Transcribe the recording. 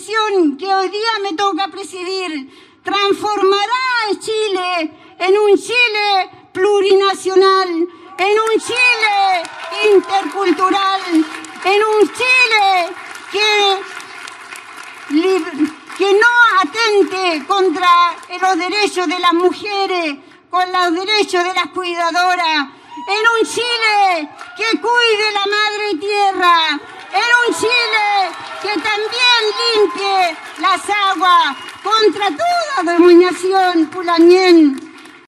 comisión que hoy día me toca presidir transformará a Chile en un Chile plurinacional, en un Chile intercultural, en un Chile que no atente contra los derechos de las mujeres, con los derechos de las cuidadoras, en un Chile que cuide la madre tierra, en un Chile que también limpie las aguas contra toda dominación pulañén.